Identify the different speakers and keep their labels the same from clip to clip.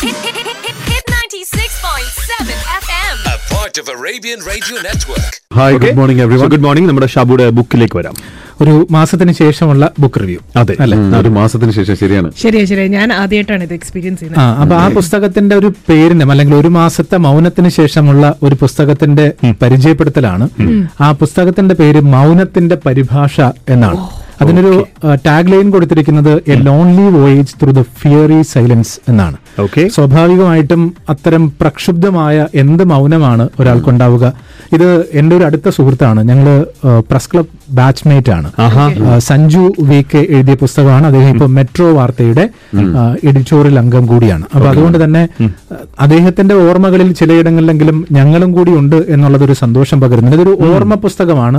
Speaker 1: of Arabian Radio Network.
Speaker 2: Hi, good morning everyone.
Speaker 3: Good morning. നമ്മുടെ ഷാബുയുടെ ബുക്കിലേക്ക് വരാം.
Speaker 2: ഒരു മാസത്തിന് ശേഷമുള്ള ബുക്ക് റിവ്യൂ.
Speaker 3: അതെ അല്ലേ, ഒരു മാസത്തിന് ശേഷം. ശരിയാണ്.
Speaker 4: ഞാൻ ആദ്യമായിട്ടാണ് ഇത് എക്സ്പീരിയൻസ് ചെയ്യുന്നത്.
Speaker 2: അപ്പൊ ആ പുസ്തകത്തിന്റെ ഒരു പേരിനും അല്ലെങ്കിൽ ഒരു മാസത്തെ മൗനത്തിന് ശേഷമുള്ള ഒരു പുസ്തകത്തിന്റെ പരിചയപ്പെടുത്തലാണ്. ആ പുസ്തകത്തിന്റെ പേര് മൗനത്തിന്റെ പരിഭാഷ എന്നാണ്. അതിനൊരു ടാഗ് ലൈൻ കൊടുത്തിരിക്കുന്നത് a lonely voyage through the fiery silence എന്നാണ്. സ്വാഭാവികമായിട്ടും അത്തരം പ്രക്ഷുബ്ധമായ എന്ത് മൗനമാണ് ഒരാൾക്കുണ്ടാവുക. ഇത് എന്റെ ഒരു അടുത്ത സുഹൃത്താണ്, ഞങ്ങള് പ്രസ് ക്ലബ് ബാച്ച്മേറ്റ് ആണ്. സഞ്ജു VK എഴുതിയ പുസ്തകമാണ്. അദ്ദേഹം ഇപ്പോൾ മെട്രോ വാർത്തയുടെ എഡിറ്റോറിയൽ അംഗം കൂടിയാണ്. അപ്പൊ അതുകൊണ്ട് തന്നെ അദ്ദേഹത്തിന്റെ ഓർമ്മകളിൽ ചിലയിടങ്ങളിലെങ്കിലും ഞങ്ങളും കൂടി ഉണ്ട് എന്നുള്ളതൊരു സന്തോഷം പകരുന്നുണ്ട്. ഇതൊരു ഓർമ്മ പുസ്തകമാണ്.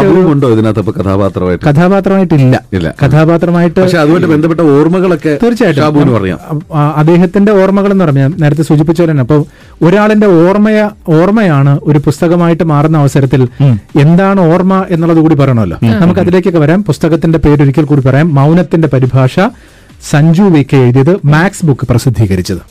Speaker 2: കഥാപാത്രമായിട്ട്
Speaker 3: അതുമായിട്ട് ബന്ധപ്പെട്ട ഓർമ്മകളൊക്കെ
Speaker 2: തീർച്ചയായിട്ടും അദ്ദേഹത്തിന്റെ ഓർമ്മകൾ എന്ന് പറഞ്ഞാൽ നേരത്തെ സൂചിപ്പിച്ച പോലെ തന്നെ. അപ്പൊ ഒരാളിന്റെ ഓർമ്മയാണ് ഒരു പുസ്തകമായിട്ട് മാറുന്ന അവസരത്തിൽ എന്താണ് ഓർമ്മ എന്നുള്ളത് കൂടി പറയണമല്ലോ. നമുക്ക് അതിലേക്കൊക്കെ വരാം. പുസ്തകത്തിന്റെ പേരൊരിക്കൽ കൂടി പറയാം. മൗനത്തിന്റെ പരിഭാഷ, സഞ്ജു VK എഴുതിയത്, മാക്സ് ബുക്ക് പ്രസിദ്ധീകരിച്ചത്.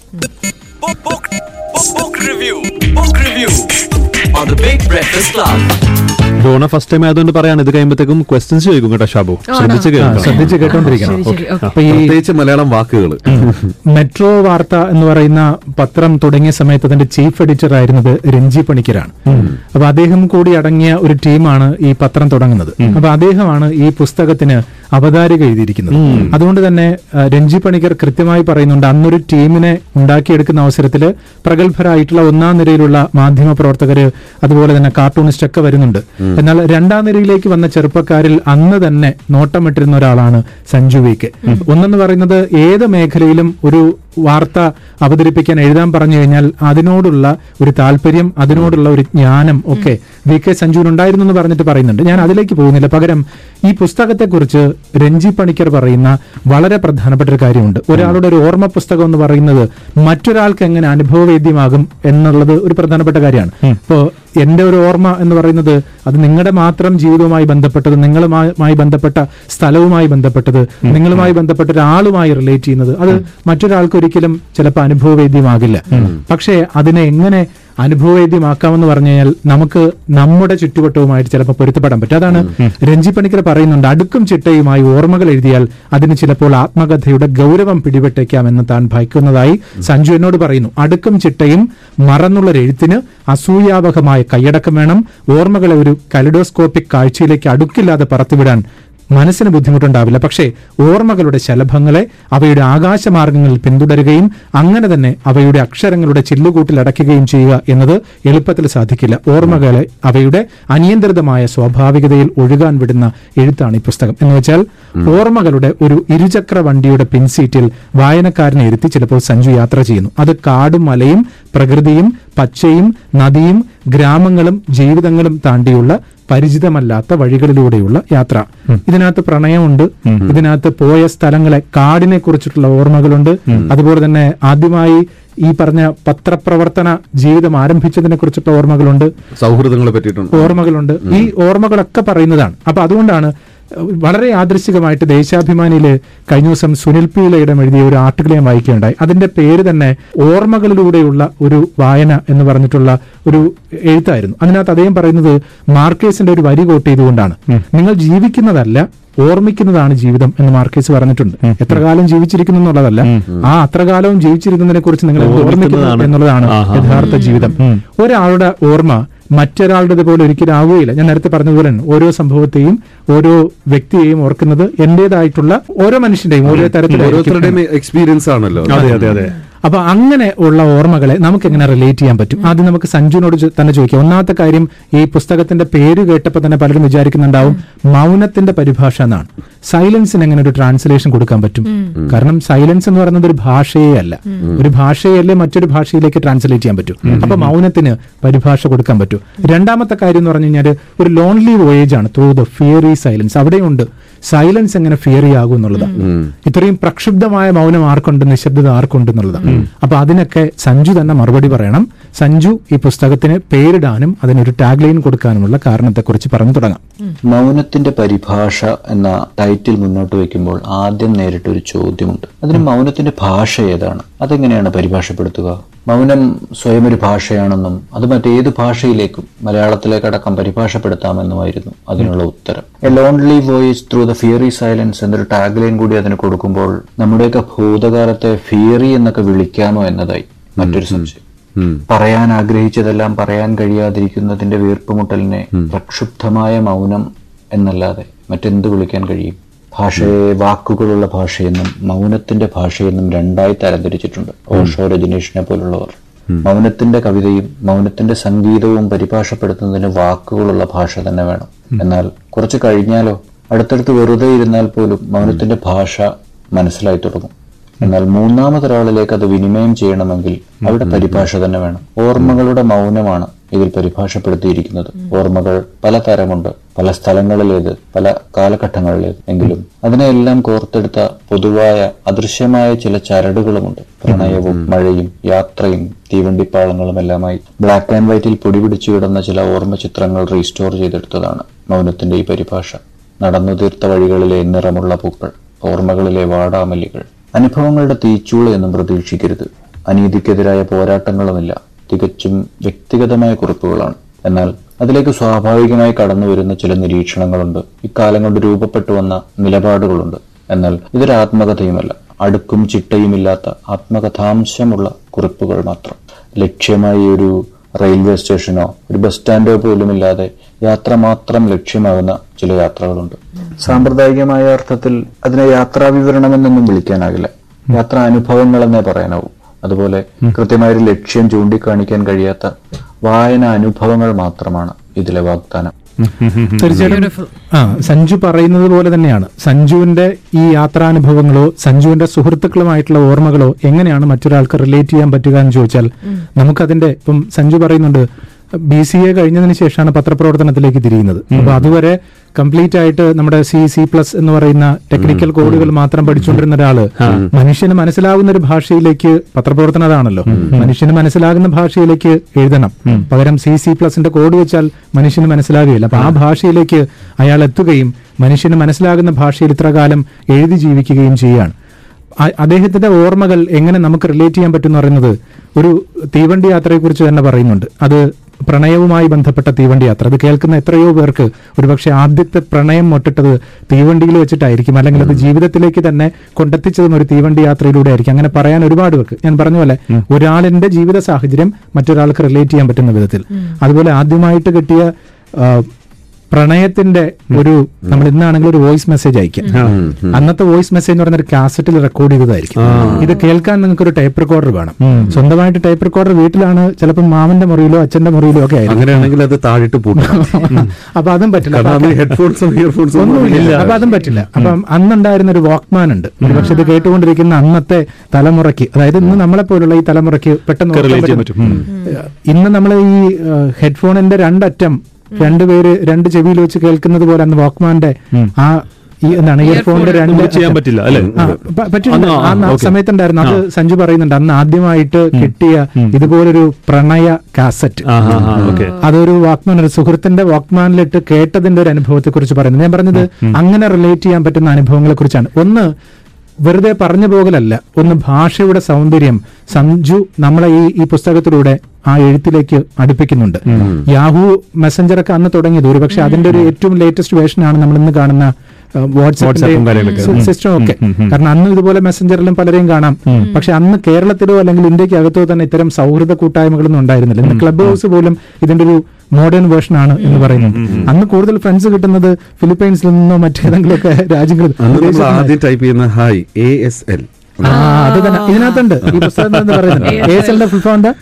Speaker 3: ഡോണ ഫസ്റ്റ് ടൈം ആയതുകൊണ്ട് പറയാണ്, ഇത് കഴിയുമ്പോഴത്തേക്കും ക്വസ്റ്റ്യൻസ് ചോദിക്കും കേട്ടോ ഷാബു.
Speaker 2: ശ്രദ്ധിച്ച് കേട്ടോണ്ടിരിക്കണം. അപ്പൊ ഈ
Speaker 3: മലയാളം വാക്കുകൾ.
Speaker 2: മെട്രോ വാർത്ത എന്ന് പറയുന്ന പത്രം തുടങ്ങിയ സമയത്ത് അതിന്റെ ചീഫ് എഡിറ്റർ ആയിരുന്നത് രഞ്ജി പണിക്കരാണ്. അപ്പൊ അദ്ദേഹം കൂടി അടങ്ങിയ ഒരു ടീമാണ് ഈ പത്രം തുടങ്ങുന്നത്. അപ്പൊ അദ്ദേഹമാണ് ഈ പുസ്തകത്തിന് അവതാരിക എഴുതിയിരിക്കുന്നത്. അതുകൊണ്ട് തന്നെ രഞ്ജി പണിക്കർ കൃത്യമായി പറയുന്നുണ്ട്, അന്നൊരു ടീമിനെ ഉണ്ടാക്കിയെടുക്കുന്ന അവസരത്തിൽ പ്രഗത്ഭരായിട്ടുള്ള ഒന്നാം നിരയിലുള്ള മാധ്യമ പ്രവർത്തകര്, അതുപോലെ തന്നെ കാർട്ടൂണിസ്റ്റ് ഒക്കെ വരുന്നുണ്ട്. എന്നാൽ രണ്ടാം നിരയിലേക്ക് വന്ന ചെറുപ്പക്കാരിൽ അന്ന് തന്നെ നോട്ടമിട്ടിരുന്ന ഒരാളാണ് സഞ്ജു VK. ഒന്നെന്ന് പറയുന്നത് ഏത് മേഖലയിലും ഒരു വാർത്ത അവതരിപ്പിക്കാൻ എഴുതാൻ പറഞ്ഞു കഴിഞ്ഞാൽ അതിനോടുള്ള ഒരു താല്പര്യം, അതിനോടുള്ള ഒരു ജ്ഞാനം ഒക്കെ VK സഞ്ജുവിനുണ്ടായിരുന്നു എന്ന് പറഞ്ഞിട്ട് പറയുന്നുണ്ട്. ഞാൻ അതിലേക്ക് പോകുന്നില്ല. പകരം ഈ പുസ്തകത്തെക്കുറിച്ച് രഞ്ജി പണിക്കർ പറയുന്ന വളരെ പ്രധാനപ്പെട്ട ഒരു കാര്യമുണ്ട്. ഒരാളുടെ ഒരു ഓർമ്മ പുസ്തകം എന്ന് പറയുന്നത് മറ്റൊരാൾക്ക് എങ്ങനെ അനുഭവവേദ്യമാകും എന്നുള്ളത് ഒരു പ്രധാനപ്പെട്ട കാര്യമാണ്. ഇപ്പോ എന്റെ ഒരു ഓർമ്മ എന്ന് പറയുന്നത് അത് നിങ്ങളുടെ മാത്രം ജീവിതവുമായി ബന്ധപ്പെട്ടത്, നിങ്ങളുമായി ബന്ധപ്പെട്ട സ്ഥലവുമായി ബന്ധപ്പെട്ടത്, നിങ്ങളുമായി ബന്ധപ്പെട്ട ഒരാളുമായി റിലേറ്റ് ചെയ്യുന്നത്, അത് മറ്റൊരാൾക്ക് ഒരിക്കലും ചിലപ്പോൾ അനുഭവവേദ്യമാകില്ല. പക്ഷേ അതിനെ എങ്ങനെ അനുഭവവേദ്യമാക്കാമെന്ന് പറഞ്ഞു കഴിഞ്ഞാൽ നമുക്ക് നമ്മുടെ ചുറ്റുവട്ടവുമായിട്ട് ചിലപ്പോൾ പൊരുത്തപ്പെടാൻ പറ്റും. അതാണ് രഞ്ജി പണിക്കർ പറയുന്നുണ്ട്, അടുക്കും ചിട്ടയുമായി ഓർമ്മകൾ എഴുതിയാൽ അതിന് ചിലപ്പോൾ ആത്മകഥയുടെ ഗൗരവം പിടിപെട്ടേക്കാമെന്ന് താൻ ഭയക്കുന്നതായി സഞ്ജു എന്നോട് പറയുന്നു. അടുക്കും ചിട്ടയും മറന്നുള്ളൊരു എഴുത്തിന് അസൂയാവഹമായ കൈയടക്കം വേണം. ഓർമ്മകളെ ഒരു കലിഡോസ്കോപ്പിക് കാഴ്ചയിലേക്ക് അടുക്കില്ലാതെ പറത്തിവിടാൻ മനസ്സിന് ബുദ്ധിമുട്ടുണ്ടാവില്ല. പക്ഷേ ഓർമ്മകളുടെ ശലഭങ്ങളെ അവയുടെ ആകാശമാർഗങ്ങളിൽ പിന്തുടരുകയും അങ്ങനെ തന്നെ അവയുടെ അക്ഷരങ്ങളുടെ ചില്ലുകൂട്ടിൽ അടയ്ക്കുകയും ചെയ്യുക എന്നത് എളുപ്പത്തിൽ സാധിക്കില്ല. ഓർമ്മകളെ അവയുടെ അനിയന്ത്രിതമായ സ്വാഭാവികതയിൽ ഒഴുകാൻ വിടുന്ന എഴുത്താണ് ഈ പുസ്തകം. എന്ന് വെച്ചാൽ ഓർമ്മകളുടെ ഒരു ഇരുചക്ര വണ്ടിയുടെ പിൻസീറ്റിൽ വായനക്കാരനെ ഇരുത്തി ചിലപ്പോൾ സഞ്ജു യാത്ര ചെയ്യുന്നു. അത് കാടും മലയും പ്രകൃതിയും പച്ചയും നദിയും ഗ്രാമങ്ങളും ജീവിതങ്ങളും താണ്ടിയുള്ള പരിചിതമല്ലാത്ത വഴികളിലൂടെയുള്ള യാത്ര. ഇതിനകത്ത് പ്രണയമുണ്ട്, ഇതിനകത്ത് പോയ സ്ഥലങ്ങളെ, കാടിനെ കുറിച്ചിട്ടുള്ള ഓർമ്മകളുണ്ട്. അതുപോലെ തന്നെ ആദ്യമായി ഈ പറഞ്ഞ പത്രപ്രവർത്തന ജീവിതം ആരംഭിച്ചതിനെ കുറിച്ചിട്ടുള്ള ഓർമ്മകളുണ്ട്,
Speaker 3: സൗഹൃദങ്ങളെ പറ്റിയിട്ടുണ്ട്
Speaker 2: ഓർമ്മകളുണ്ട്. ഈ ഓർമ്മകളൊക്കെ പറയുന്നതാണ്. അപ്പൊ അതുകൊണ്ടാണ് വളരെ യാദൃശ്ചികമായിട്ട് ദേശാഭിമാനിയില് കഴിഞ്ഞ ദിവസം സുനിൽ P. ഇലയിടം എഴുതിയ ഒരു ആർട്ടിക്കിൾ ഞാൻ വായിക്കുകയുണ്ടായി. അതിന്റെ പേര് തന്നെ ഓർമ്മകളിലൂടെയുള്ള ഒരു വായന എന്ന് പറഞ്ഞിട്ടുള്ള ഒരു എഴുത്തായിരുന്നു. അതിനകത്ത് അദ്ദേഹം പറയുന്നത് മാർക്കേസിന്റെ ഒരു വരി കോട്ട് ചെയ്തുകൊണ്ടാണ്, നിങ്ങൾ ജീവിക്കുന്നതല്ല ഓർമ്മിക്കുന്നതാണ് ജീവിതം എന്ന് മാർക്കേസ് പറഞ്ഞിട്ടുണ്ട്. എത്ര കാലം ജീവിച്ചിരിക്കുന്നു എന്നുള്ളതല്ല, ആ അത്ര കാലവും ജീവിച്ചിരിക്കുന്നതിനെ കുറിച്ച് നിങ്ങൾ ഓർമ്മിക്കുന്നു എന്നുള്ളതാണ് യഥാർത്ഥ ജീവിതം. ഒരാളുടെ ഓർമ്മ മറ്റൊരാളുടെ പോലെ ഒരിക്കലും ആവുകയില്ല. ഞാൻ നേരത്തെ പറഞ്ഞതുപോലെ ഓരോ സംഭവത്തെയും ഓരോ വ്യക്തിയെയും ഓർക്കുന്നത് എന്റേതായിട്ടുള്ള ഓരോ മനുഷ്യന്റെയും ഓരോ തരത്തിലുള്ള
Speaker 3: എക്സ്പീരിയൻസ് ആണല്ലോ.
Speaker 2: അപ്പൊ അങ്ങനെ ഉള്ള ഓർമ്മകളെ നമുക്ക് എങ്ങനെ റിലേറ്റ് ചെയ്യാൻ പറ്റും? ആദ്യം നമുക്ക് സഞ്ജുവിനോട് തന്നെ ചോദിക്കാം. ഒന്നാമത്തെ കാര്യം, ഈ പുസ്തകത്തിന്റെ പേര് കേട്ടപ്പോൾ തന്നെ പലരും വിചാരിക്കുന്നുണ്ടാവും മൗനത്തിന്റെ പരിഭാഷ എന്നാണ്. സൈലൻസിന് എങ്ങനെ ഒരു ട്രാൻസ്ലേഷൻ കൊടുക്കാൻ പറ്റും? കാരണം സൈലൻസ് എന്ന് പറയുന്നത് ഒരു ഭാഷയേ അല്ല. ഒരു ഭാഷയല്ലേ മറ്റൊരു ഭാഷയിലേക്ക് ട്രാൻസ്ലേറ്റ് ചെയ്യാൻ പറ്റും. അപ്പൊ മൗനത്തിന് പരിഭാഷ കൊടുക്കാൻ പറ്റും. രണ്ടാമത്തെ കാര്യം എന്ന് പറഞ്ഞു കഴിഞ്ഞാൽ ഒരു ലോൺലി വോയേജ് ആണ് ത്രൂ ദ ഫിയറി സൈലൻസ്. അവിടെയുണ്ട് സൈലൻസ് എങ്ങനെ ഫിയറി ആകും എന്നുള്ളതാണ്. ഇത്രയും പ്രക്ഷുബ്ധമായ മൗനം ആർക്കുണ്ട്, നിശബ്ദത ആർക്കുണ്ട് എന്നുള്ളതാണ്. അപ്പൊ അതിനൊക്കെ സഞ്ജു തന്നെ മറുപടി പറയണം. സഞ്ജു ഈ പുസ്തകത്തിന് പേരിടാനും അതിനൊരു ടാഗ് ലൈൻ കൊടുക്കാനുമുള്ള കാരണത്തെക്കുറിച്ച് പറഞ്ഞു തുടങ്ങാം.
Speaker 5: മൗനത്തിന്റെ പരിഭാഷ എന്ന ടൈറ്റിൽ മുന്നോട്ട് വയ്ക്കുമ്പോൾ ആദ്യം നേരിട്ടൊരു ചോദ്യമുണ്ട്. അതിന് മൗനത്തിന്റെ ഭാഷ ഏതാണ്, അതെങ്ങനെയാണ് പരിഭാഷപ്പെടുത്തുക? മൗനം സ്വയം ഒരു ഭാഷയാണെന്നും അത് മറ്റേത് ഭാഷയിലേക്കും മലയാളത്തിലേക്കടക്കം പരിഭാഷപ്പെടുത്താമെന്നുമായിരുന്നു അതിനുള്ള ഉത്തരം. A lonely voice through the fiery silence എന്നൊരു ടാഗ് ലൈൻ കൂടി അതിന് കൊടുക്കുമ്പോൾ നമ്മുടെയൊക്കെ ഭൂതകാലത്തെ ഫിയറി എന്നൊക്കെ വിളിക്കാമോ എന്നതായി മറ്റൊരു സംശയം. പറയാൻ ആഗ്രഹിച്ചതെല്ലാം പറയാൻ കഴിയാതിരിക്കുന്നതിന്റെ വീർപ്പുമുട്ടലിനെ പ്രക്ഷുബ്ധമായ മൗനം എന്നല്ലാതെ മറ്റെന്ത് വിളിക്കാൻ കഴിയും? ഭാഷയെ വാക്കുകളുള്ള ഭാഷയെന്നും മൗനത്തിന്റെ ഭാഷയെന്നും രണ്ടായി തരംതിരിച്ചിട്ടുണ്ട് ഓഷോ, രജനീഷിനെ പോലുള്ളവർ. മൗനത്തിന്റെ കവിതയും മൗനത്തിന്റെ സംഗീതവും പരിഭാഷപ്പെടുത്തുന്നതിന് വാക്കുകളുള്ള ഭാഷ തന്നെ വേണം. എന്നാൽ കുറച്ച് കഴിഞ്ഞാലോ അടുത്തടുത്ത് വെറുതെ ഇരുന്നാൽ പോലും മൗനത്തിന്റെ ഭാഷ മനസ്സിലായി തുടങ്ങും. എന്നാൽ മൂന്നാമതൊരാളിലേക്ക് അത് വിനിമയം ചെയ്യണമെങ്കിൽ അവിടെ പരിഭാഷ തന്നെ വേണം. ഓർമ്മകളുടെ മൗനമാണ് ഇതിൽ പരിഭാഷപ്പെടുത്തിയിരിക്കുന്നത്. ഓർമ്മകൾ പലതരമുണ്ട്, പല സ്ഥലങ്ങളിലേത്, പല കാലഘട്ടങ്ങളിലേത്. എങ്കിലും അതിനെല്ലാം കോർത്തെടുത്ത പൊതുവായ അദൃശ്യമായ ചില ചരടുകളുമുണ്ട്. പ്രണയവും മഴയും യാത്രയും തീവണ്ടിപ്പാളങ്ങളുമെല്ലാമായി ബ്ലാക്ക് ആൻഡ് വൈറ്റിൽ പൊടിപിടിച്ചു കിടന്ന ചില ഓർമ്മ ചിത്രങ്ങൾ റീസ്റ്റോർ ചെയ്തെടുത്തതാണ് മൗനത്തിന്റെ ഈ പരിഭാഷ. നടന്നു തീർത്ത വഴികളിലെ നിറമുള്ള പൂക്കൾ, ഓർമ്മകളിലെ വാടാമല്ലികൾ. അനുഭവങ്ങളുടെ തീച്ചൂള എന്നും പ്രതീക്ഷിക്കരുത്. അനീതിക്കെതിരായ പോരാട്ടങ്ങളുമില്ല, തികച്ചും വ്യക്തിഗതമായ കുറിപ്പുകളാണ്. എന്നാൽ അതിലേക്ക് സ്വാഭാവികമായി കടന്നു വരുന്ന ചില നിരീക്ഷണങ്ങളുണ്ട്. ഇക്കാലം കൊണ്ട് രൂപപ്പെട്ടു വന്ന നിലപാടുകളുണ്ട്. എന്നാൽ ഇതൊരു ആത്മകഥയുമല്ല, അടുക്കും ചിട്ടയുമില്ലാത്ത ആത്മകഥാംശമുള്ള കുറിപ്പുകൾ മാത്രം. ലക്ഷ്യമായി ഒരു റെയിൽവേ സ്റ്റേഷനോ ഒരു ബസ് സ്റ്റാൻഡോ പോലുമില്ലാതെ യാത്ര മാത്രം ലക്ഷ്യമാകുന്ന ചില യാത്രകളുണ്ട്. സാമ്പ്രദായികമായ അർത്ഥത്തിൽ അതിനെ യാത്രാ വിവരണമെന്നൊന്നും വിളിക്കാനാകില്ല, യാത്രാ അനുഭവങ്ങൾ എന്നേ പറയാനാവും. അതുപോലെ കൃത്യമായൊരു ലക്ഷ്യം ചൂണ്ടിക്കാണിക്കാൻ കഴിയാത്ത വായന അനുഭവങ്ങൾ മാത്രമാണ് ഇതിലെ വാഗ്ദാനം.
Speaker 2: തീർച്ചയായിട്ടും സഞ്ജു പറയുന്നത് പോലെ തന്നെയാണ്. സഞ്ജുവിന്റെ ഈ യാത്രാനുഭവങ്ങളോ സഞ്ജുവിന്റെ സുഹൃത്തുക്കളുമായിട്ടുള്ള ഓർമ്മകളോ എങ്ങനെയാണ് മറ്റൊരാൾക്ക് റിലേറ്റ് ചെയ്യാൻ പറ്റുക എന്ന് ചോദിച്ചാൽ നമുക്കതിന്റെ ഇപ്പം സഞ്ജു പറയുന്നുണ്ട് BCA കഴിഞ്ഞതിന് ശേഷമാണ് പത്രപ്രവർത്തനത്തിലേക്ക് തിരിയുന്നത്. അപ്പൊ അതുവരെ കംപ്ലീറ്റ് ആയിട്ട് നമ്മുടെ C++ എന്ന് പറയുന്ന ടെക്നിക്കൽ കോഡുകൾ മാത്രം പഠിച്ചുകൊണ്ടിരുന്ന ഒരാള് മനുഷ്യന് മനസ്സിലാകുന്ന ഒരു ഭാഷയിലേക്ക് പത്രപ്രവർത്തനം അതാണല്ലോ, മനുഷ്യന് മനസ്സിലാകുന്ന ഭാഷയിലേക്ക് എഴുതണം. പകരം C++ന്റെ കോഡ് വെച്ചാൽ മനുഷ്യന് മനസ്സിലാകുകയില്ല. അപ്പൊ ആ ഭാഷയിലേക്ക് അയാൾ എത്തുകയും മനുഷ്യന് മനസ്സിലാകുന്ന ഭാഷയിൽ ഇത്ര കാലം എഴുതി ജീവിക്കുകയും ചെയ്യുകയാണ്. അദ്ദേഹത്തിന്റെ ഓർമ്മകൾ എങ്ങനെ നമുക്ക് റിലേറ്റ് ചെയ്യാൻ പറ്റും എന്ന് പറയുന്നത് ഒരു തീവണ്ടി യാത്രയെക്കുറിച്ച് തന്നെ പറയുന്നുണ്ട്. അത് പ്രണയവുമായി ബന്ധപ്പെട്ട തീവണ്ടി യാത്ര. അത് കേൾക്കുന്ന എത്രയോ പേർക്ക് ഒരുപക്ഷെ ആദ്യത്തെ പ്രണയം മൊട്ടിട്ടത് തീവണ്ടിയിൽ വെച്ചിട്ടായിരിക്കും, അല്ലെങ്കിൽ അത് ജീവിതത്തിലേക്ക് തന്നെ കൊണ്ടെത്തിച്ചതും ഒരു തീവണ്ടി യാത്രയിലൂടെ ആയിരിക്കും. അങ്ങനെ പറയാൻ ഒരുപാട് പേർക്ക്, ഞാൻ പറഞ്ഞ പോലെ ഒരാളിന്റെ ജീവിത സാഹചര്യം മറ്റൊരാൾക്ക് റിലേറ്റ് ചെയ്യാൻ പറ്റുന്ന വിധത്തിൽ. അതുപോലെ ആദ്യമായിട്ട് കിട്ടിയ പ്രണയത്തിന്റെ ഒരു നമ്മൾ ഇന്നാണെങ്കിൽ ഒരു വോയിസ് മെസ്സേജ് അയക്കാം. അന്നത്തെ വോയിസ് മെസ്സേജ് എന്ന് പറഞ്ഞ ഒരു കാസറ്റിൽ റെക്കോർഡ് ചെയ്തതായിരിക്കും. ഇത് കേൾക്കാൻ നിങ്ങൾക്ക് ഒരു ടൈപ്പ് റെക്കോർഡർ വേണം. സ്വന്തമായിട്ട് ടൈപ്പ് റെക്കോർഡർ വീട്ടിലാണ്, ചിലപ്പോൾ മാമന്റെ മുറിയിലോ അച്ഛന്റെ മുറിയിലോ ഒക്കെ ആയിരിക്കും.
Speaker 3: അങ്ങനെയാണെങ്കിൽ അത് താഴിട്ട് പൂട്ടണം.
Speaker 2: അപ്പൊ അതും പറ്റില്ല,
Speaker 3: ഹെഡ്ഫോൺസും ഇയർഫോൺസും
Speaker 2: ഒന്നുമില്ല. അപ്പൊ അതും പറ്റില്ല. അപ്പം അന്നുണ്ടായിരുന്ന ഒരു വാക്ക്മാൻ ഉണ്ട്. പക്ഷെ ഇത് കേട്ടുകൊണ്ടിരിക്കുന്ന അന്നത്തെ തലമുറയ്ക്ക്, അതായത് ഇന്ന് നമ്മളെ പോലുള്ള ഈ തലമുറയ്ക്ക് പെട്ടെന്ന് ഇന്ന് നമ്മൾ ഈ ഹെഡ്ഫോണിന്റെ രണ്ടറ്റം രണ്ടുപേര് രണ്ട് ചെവിയിൽ വെച്ച് കേൾക്കുന്നത് പോലെ അന്ന് വാക്ക്മാന്റെ ആ എന്താണ് ഇയർഫോണിന്റെ രണ്ട്
Speaker 3: ചെയ്യാൻ പറ്റില്ല അല്ലെ?
Speaker 2: പറ്റില്ല. ആ സമയത്തുണ്ടായിരുന്നു. അത് സഞ്ജു പറയുന്നുണ്ട്, അന്ന് ആദ്യമായിട്ട് കിട്ടിയ ഇതുപോലൊരു പ്രണയ കാസറ്റ്, അതൊരു വാക്ക്മാൻ, ഒരു സുഹൃത്തിന്റെ വാക്ക്മാനിലിട്ട് കേട്ടതിന്റെ ഒരു അനുഭവത്തെ കുറിച്ച് പറയുന്നത്. ഞാൻ പറഞ്ഞത് അങ്ങനെ റിലേറ്റ് ചെയ്യാൻ പറ്റുന്ന അനുഭവങ്ങളെ കുറിച്ചാണ്. ഒന്ന് വെറുതെ പറഞ്ഞു പോകലല്ല, ഒന്ന് ഭാഷയുടെ സൗന്ദര്യം സഞ്ജു നമ്മളെ ഈ പുസ്തകത്തിലൂടെ ആ എഴുത്തിലേക്ക് അടുപ്പിക്കുന്നുണ്ട്. യാഹൂ മെസ്സഞ്ചറൊക്കെ അന്ന് തുടങ്ങിയത് ഒരുപക്ഷെ അതിന്റെ ഒരു ഏറ്റവും ലേറ്റസ്റ്റ് വേർഷനാണ് നമ്മൾ ഇന്ന് കാണുന്ന വാട്സ്ആപ്പ് സിസ്റ്റം ഒക്കെ. കാരണം അന്ന് ഇതുപോലെ മെസ്സഞ്ചറിലും പലരെയും കാണാം. പക്ഷെ അന്ന് കേരളത്തിലോ അല്ലെങ്കിൽ ഇന്ത്യക്ക് അകത്തോ തന്നെ ഇത്തരം സൗഹൃദ കൂട്ടായ്മകളൊന്നും ഉണ്ടായിരുന്നില്ല. ഇന്ന് ക്ലബ് ഹൗസ് പോലും ഇതിന്റെ ഒരു മോഡേൺ വേർഷൻ ആണ് എന്ന് പറയുന്നത്. അന്ന് കൂടുതൽ ഫ്രണ്ട്സ് കിട്ടുന്നത് ഫിലിപ്പൈൻസിൽ നിന്നോ മറ്റേതെങ്കിലുമൊക്കെ രാജ്യങ്ങളിൽ.
Speaker 3: ആദ്യം ടൈപ്പ് ചെയ്യുന്ന ഹായ് ASL
Speaker 2: അത് തന്നെ ഇതിനകത്തുണ്ട്. ഈ പുസ്തകം ASLന്റെ ഫുൾ ഫോം എന്താ?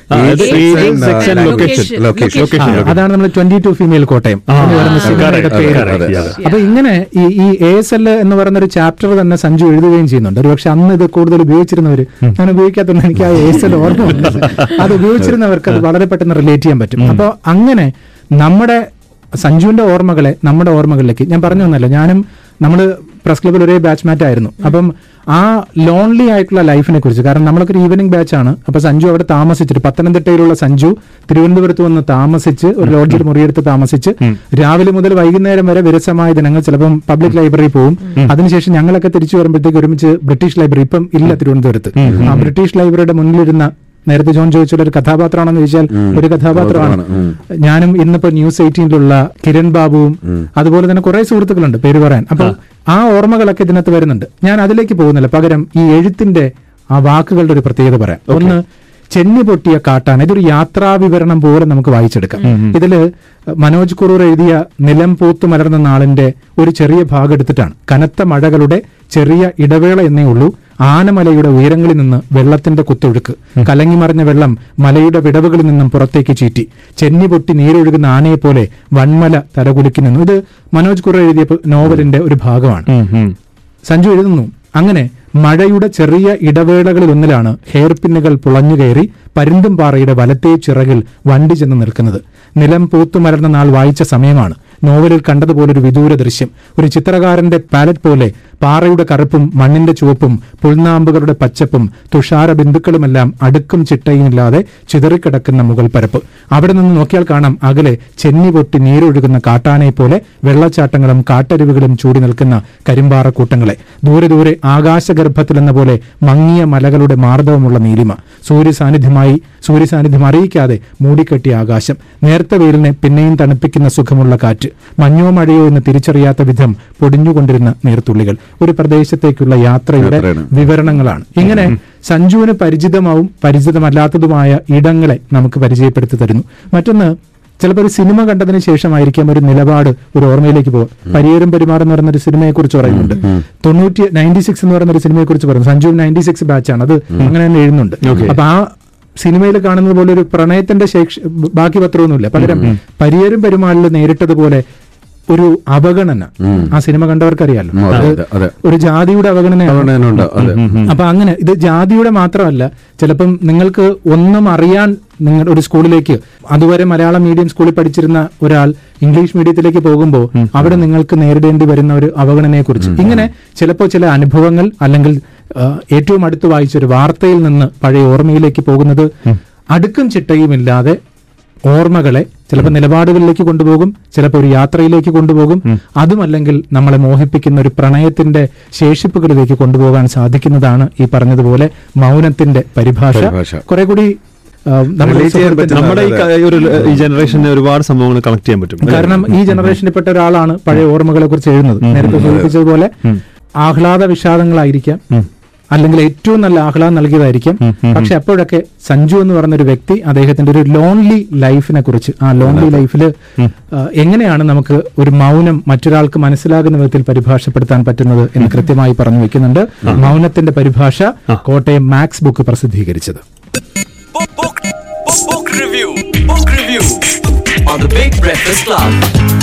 Speaker 2: അതാണ് നമ്മൾ 22 ഫീമെയിൽ കോട്ടയം. അപ്പൊ ഇങ്ങനെ ഈ ASL എന്ന് പറയുന്ന ഒരു ചാപ്റ്റർ തന്നെ സഞ്ജു എഴുതുകയും ചെയ്യുന്നുണ്ട്. ഒരുപക്ഷെ അന്ന് ഇത് കൂടുതൽ ഉപയോഗിച്ചിരുന്നവര്, ഞാൻ ഉപയോഗിക്കാത്തതുകൊണ്ട് എനിക്ക് ആ ASL ഓർമ്മ, അത് ഉപയോഗിച്ചിരുന്നവർക്ക് അത് വളരെ പെട്ടെന്ന് റിലേറ്റ് ചെയ്യാൻ പറ്റും. അപ്പൊ അങ്ങനെ നമ്മുടെ സഞ്ജുവിന്റെ ഓർമ്മകളെ നമ്മുടെ ഓർമ്മകളിലേക്ക് ഞാൻ പറഞ്ഞു വന്നല്ലോ. ഞാനും നമ്മള് പ്രസ് ക്ലബ്ബിൽ ഒരേ ബാച്ച്മാറ്റ് ആയിരുന്നു. അപ്പം ആ ലോൺലി ആയിട്ടുള്ള ലൈഫിനെ കുറിച്ച്, കാരണം നമ്മളൊക്കെ ഒരു ഈവനിങ് ബാച്ചാണ്. അപ്പൊ സഞ്ജു അവിടെ താമസിച്ചിട്ട്, പത്തനംതിട്ടയിലുള്ള സഞ്ജു തിരുവനന്തപുരത്ത് വന്ന് താമസിച്ച് ഒരു ലോഡ്ജിൽ മുറിയെടുത്ത് താമസിച്ച് രാവിലെ മുതൽ വൈകുന്നേരം വരെ വിരസമായ ദിനങ്ങൾ ചിലപ്പം പബ്ലിക് ലൈബ്രറി പോകും. അതിനുശേഷം ഞങ്ങളൊക്കെ തിരിച്ചു വരുമ്പോഴത്തേക്ക് ഒരുമിച്ച് ബ്രിട്ടീഷ് ലൈബ്രറി, ഇപ്പം ഇല്ല തിരുവനന്തപുരത്ത്, ആ ബ്രിട്ടീഷ് ലൈബ്രറിയുടെ മുന്നിലിരുന്ന, നേരത്തെ ജോൺ ചോദിച്ചുള്ള ഒരു കഥാപാത്രമാണെന്ന് ചോദിച്ചാൽ ഒരു കഥാപാത്രമാണ്. ഞാനും ഇന്നിപ്പോ ന്യൂസ് 18-ലുള്ള കിരൺ ബാബുവും അതുപോലെ തന്നെ കുറെ സുഹൃത്തുക്കളുണ്ട്, പേര് പറയാൻ. അപ്പൊ ആ ഓർമ്മകളൊക്കെ ഇതിനകത്ത് വരുന്നുണ്ട്. ഞാൻ അതിലേക്ക് പോകുന്നില്ല, പകരം ഈ എഴുത്തിന്റെ ആ വാക്കുകളുടെ ഒരു പ്രത്യേകത പറയാം. ഒന്ന്, ചെന്നി പൊട്ടിയ കാട്ടാൻ, ഇതൊരു യാത്രാ വിവരണം പോലെ നമുക്ക് വായിച്ചെടുക്കാം. ഇതില് മനോജ് കുറൂർ എഴുതിയ നിലം പൂത്തു മലർന്ന നാളിന്റെ ഒരു ചെറിയ ഭാഗം എടുത്തിട്ടാണ്. കനത്ത മഴകളുടെ ചെറിയ ഇടവേള എന്നേ ഉള്ളൂ, ആനമലയുടെ ഉയരങ്ങളിൽ നിന്ന് വെള്ളത്തിന്റെ കുത്തൊഴുക്ക്, കലങ്ങിമറിഞ്ഞ വെള്ളം മലയുടെ വിടവുകളിൽ നിന്നും പുറത്തേക്ക് ചീറ്റി, ചെന്നി പൊട്ടി നീരൊഴുകുന്ന ആനയെപ്പോലെ വൻമല തലകുലുക്കി നിന്നു. ഇത് മനോജ് കുറൂർ എഴുതിയ നോവലിന്റെ ഒരു ഭാഗമാണ്. സഞ്ജു എഴുതുന്നു, അങ്ങനെ മഴയുടെ ചെറിയ ഇടവേളകളിൽ ഒന്നിലാണ് ഹെയർപിന്നുകൾ പുളഞ്ഞുകയറി പരുന്തും പാറയുടെ വലത്തേ ചിറകിൽ വണ്ടി ചെന്ന് നിൽക്കുന്നത്. നിലം പൂത്തുമലർന്ന നാൾ വായിച്ച സമയമാണ്. നോവലിൽ കണ്ടതുപോലൊരു വിദൂര ദൃശ്യം, ഒരു ചിത്രകാരന്റെ പാലറ്റ് പോലെ പാറയുടെ കറുപ്പും മണ്ണിന്റെ ചുവപ്പും പുൽനാമ്പുകളുടെ പച്ചപ്പും തുഷാര ബിന്ദുക്കളുമെല്ലാം അടുക്കും ചിട്ടയുമില്ലാതെ ചിതറിക്കിടക്കുന്ന മുകൾ പരപ്പ്. അവിടെ നിന്ന് നോക്കിയാൽ കാണാം അകലെ ചെന്നി പൊട്ടി നീരൊഴുകുന്ന കാട്ടാനയെ പോലെ വെള്ളച്ചാട്ടങ്ങളും കാട്ടരുവികളും ചൂടി നിൽക്കുന്ന കരിമ്പാറ കൂട്ടങ്ങളെ. ദൂരെ ദൂരെ ആകാശഗർഭത്തിലെന്ന പോലെ മങ്ങിയ മലകളുടെ മാർദ്ദവമുള്ള നീലിമ, സൂര്യസാന്നിധ്യം അറിയിക്കാതെ മൂടിക്കെട്ടിയ ആകാശം, നേർത്ത വെയിലിനെ പിന്നെയും തണുപ്പിക്കുന്ന സുഖമുള്ള കാറ്റ്, മഞ്ഞോ മഴയോ എന്ന് തിരിച്ചറിയാത്ത വിധം പൊടിഞ്ഞുകൊണ്ടിരുന്ന നീർത്തുള്ളികൾ. ഒരു പ്രദേശത്തേക്കുള്ള യാത്രയുടെ വിവരണങ്ങളാണ്. ഇങ്ങനെ സഞ്ജുവിന് പരിചിതമാവും പരിചിതമല്ലാത്തതുമായ ഇടങ്ങളെ നമുക്ക് പരിചയപ്പെടുത്തി തരുന്നു. മറ്റൊന്ന്, ചിലപ്പോൾ ഒരു സിനിമ കണ്ടതിന് ശേഷമായിരിക്കാം ഒരു നിലപാട്, ഒരു ഓർമ്മയിലേക്ക് പോകും. പരിയേറും പെരുമാറും എന്ന് പറയുന്ന ഒരു സിനിമയെ കുറിച്ച് പറയുന്നുണ്ട്. 96 എന്ന് പറയുന്ന ഒരു സിനിമയെ കുറിച്ച് പറയുന്നു. സഞ്ജു 96 ബാച്ചാണ്, അത് അങ്ങനെ തന്നെ എഴുതുന്നുണ്ട്. അപ്പൊ ആ സിനിമയിൽ കാണുന്നത് പോലെ ഒരു പ്രണയത്തിന്റെ ബാക്കി പത്രമൊന്നുമില്ല, പകരം പരിയേറും പെരുമാളിൽ നേരിട്ടതുപോലെ ഒരു അവഗണന. ആ സിനിമ കണ്ടവർക്കറിയാലോ, ഒരു ജാതിയുടെ അവഗണന. അപ്പൊ അങ്ങനെ ഇത് ജാതിയുടെ മാത്രമല്ല, ചിലപ്പം നിങ്ങൾക്ക് ഒന്നും അറിയാൻ നിങ്ങളുടെ ഒരു സ്കൂളിലേക്ക്, അതുവരെ മലയാളം മീഡിയം സ്കൂളിൽ പഠിച്ചിരുന്ന ഒരാൾ ഇംഗ്ലീഷ് മീഡിയത്തിലേക്ക് പോകുമ്പോൾ അവിടെ നിങ്ങൾക്ക് നേരിടേണ്ടി വരുന്ന ഒരു അവഗണനയെ കുറിച്ച്, ഇങ്ങനെ ചിലപ്പോൾ ചില അനുഭവങ്ങൾ, അല്ലെങ്കിൽ ഏറ്റവും അടുത്ത് വായിച്ചൊരു വാർത്തയിൽ നിന്ന് പഴയ ഓർമ്മയിലേക്ക് പോകുന്നത് അടുക്കും ചിട്ടയുമില്ലാതെ ഓർമ്മകളെ ചിലപ്പോൾ നിലപാടുകളിലേക്ക് കൊണ്ടുപോകും, ചിലപ്പോൾ ഒരു യാത്രയിലേക്ക് കൊണ്ടുപോകും, അതുമല്ലെങ്കിൽ നമ്മളെ മോഹിപ്പിക്കുന്ന ഒരു പ്രണയത്തിന്റെ ശേഷിപ്പുകളിലേക്ക് കൊണ്ടുപോകാൻ സാധിക്കുന്നതാണ് ഈ പറഞ്ഞതുപോലെ മൗനത്തിന്റെ പരിഭാഷ. കുറെ കൂടി
Speaker 3: നമ്മുടെ ഈ ജനറേഷനെ ഒരുപാട് സംഭവങ്ങൾ കണക്ട് ചെയ്യാൻ പറ്റും.
Speaker 2: കാരണം ഈ ജനറേഷനിൽപ്പെട്ട ഒരാളാണ് പഴയ ഓർമ്മകളെ കുറിച്ച് എഴുതുന്നത്. നേരത്തെ സൂചിപ്പിച്ചതുപോലെ ആഹ്ലാദ വിഷാദങ്ങളായിരിക്കാം, അല്ലെങ്കിൽ ഏറ്റവും നല്ല ആഹ്ലാദം നൽകിയതായിരിക്കും. പക്ഷെ അപ്പോഴൊക്കെ സഞ്ജു എന്ന് പറയുന്ന ഒരു വ്യക്തി അദ്ദേഹത്തിന്റെ ഒരു ലോൺലി ലൈഫിനെ കുറിച്ച്, ആ ലോൺലി ലൈഫിൽ എങ്ങനെയാണ് നമുക്ക് ഒരു മൗനം മറ്റൊരാൾക്ക് മനസ്സിലാകുന്ന വിധത്തിൽ പരിഭാഷപ്പെടുത്താൻ പറ്റുന്നത് എന്ന് കൃത്യമായി പറഞ്ഞു വെക്കുന്നുണ്ട്. മൗനത്തിന്റെ പരിഭാഷ കോട്ടയം മാക്സ് ബുക്ക് പ്രസിദ്ധീകരിച്ചത്.
Speaker 1: Book review on the Big Breakfast Club.